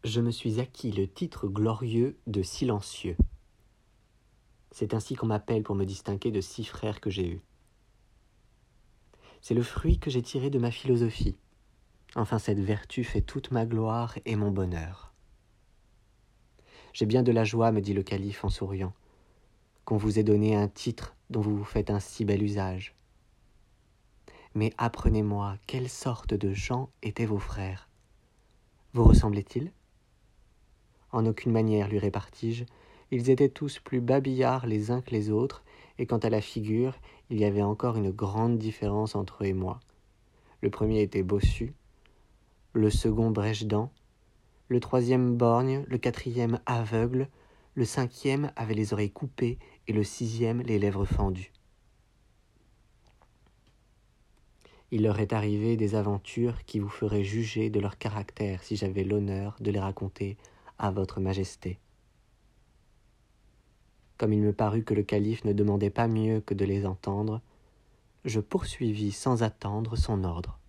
je me suis acquis le titre glorieux de silencieux. C'est ainsi qu'on m'appelle pour me distinguer de 6 frères que j'ai eus. C'est le fruit que j'ai tiré de ma philosophie. Enfin, cette vertu fait toute ma gloire et mon bonheur. J'ai bien de la joie, me dit le calife en souriant, qu'on vous ait donné un titre dont vous vous faites un si bel usage. Mais apprenez-moi, quelle sorte de gens étaient vos frères? Vous ressemblaient-ils? En aucune manière, lui répartis-je, ils étaient tous plus babillards les uns que les autres, et quant à la figure, il y avait encore une grande différence entre eux et moi. Le premier était bossu, le second brèche-dents, le troisième borgne, le quatrième aveugle, le cinquième avait les oreilles coupées et le sixième les lèvres fendues. Il leur est arrivé des aventures qui vous feraient juger de leur caractère si j'avais l'honneur de les raconter à votre majesté. Comme il me parut que le calife ne demandait pas mieux que de les entendre, je poursuivis sans attendre son ordre.